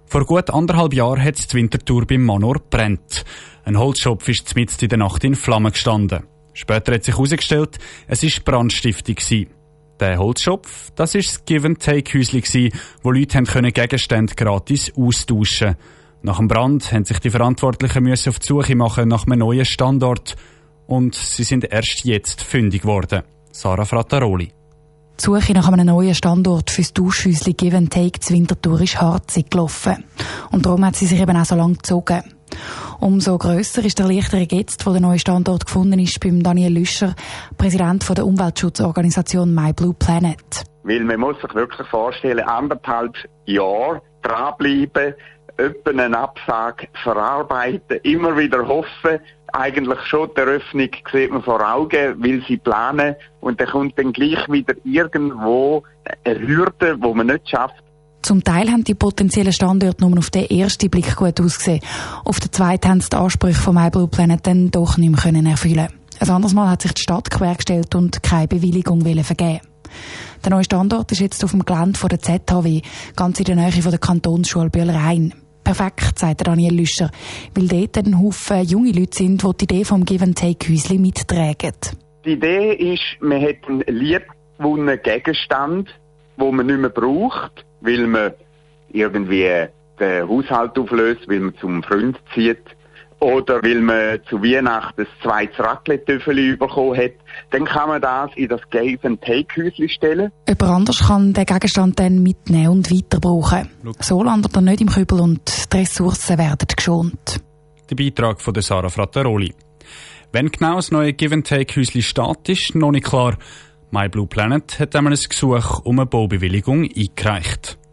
Vor gut 1,5 Jahren hat es die Winterthur beim Manor brennt. Ein Holzschopf ist mitten in der Nacht in Flammen gestanden. Später hat sich herausgestellt, es war Brandstiftung. Der Holzschopf, das war das Give-and-Take-Häuschen, wo Leute Gegenstände gratis austauschen konnten. Nach dem Brand haben sich die Verantwortlichen auf die Suche machen nach einem neuen Standort. Und sie sind erst jetzt fündig geworden. Sarah Frattaroli. Die Suche nach einem neuen Standort für das Tauschhäuschen Give and Take zu Winterthur ist harzig gelaufen. Und darum hat sie sich eben auch so lange gezogen. Umso grösser ist die Erleichterung jetzt, wo der neue Standort gefunden ist, beim Daniel Lüscher, Präsident der Umweltschutzorganisation My Blue Planet. Weil man muss sich wirklich vorstellen, 1,5 Jahre dranbleiben, etwa einen Absag verarbeiten, immer wieder hoffen, eigentlich schon die Eröffnung sieht man vor Augen, will sie planen und dann kommt dann gleich wieder irgendwo eine Hürde, die man nicht schafft. Zum Teil haben die potenziellen Standorte nur auf den ersten Blick gut ausgesehen. Auf den zweiten haben sie die Ansprüche von My Blue Planet dann doch nicht mehr erfüllen. Ein anderes Mal hat sich die Stadt quergestellt und keine Bewilligung vergeben. Der neue Standort ist jetzt auf dem Gelände der ZHW, ganz in der Nähe von der Kantonsschule Bühl-Rhein. Perfekt, sagt Daniel Lüscher, weil dort ein Haufen junge Leute sind, die die Idee vom Give-and-Take-Häuschen mittragen. Die Idee ist, man hat einen liebgewonnenen Gegenstand, den man nicht mehr braucht, weil man irgendwie den Haushalt auflöst, weil man zum Freund zieht oder weil man zu Weihnachten ein zweites Raclette-Töffeli bekommen hat. Dann kann man das in das Give-and-Take-Häuschen stellen. Jemand anders kann den Gegenstand dann mitnehmen und weiter brauchen. So landet er nicht im Kübel und die Ressourcen werden geschont. Der Beitrag von Sarah Frattaroli. Wenn genau das neue Give-and-Take-Häuschen steht, ist noch nicht klar. My Blue Planet hat einmal ein Gesuch um eine Baubewilligung eingereicht.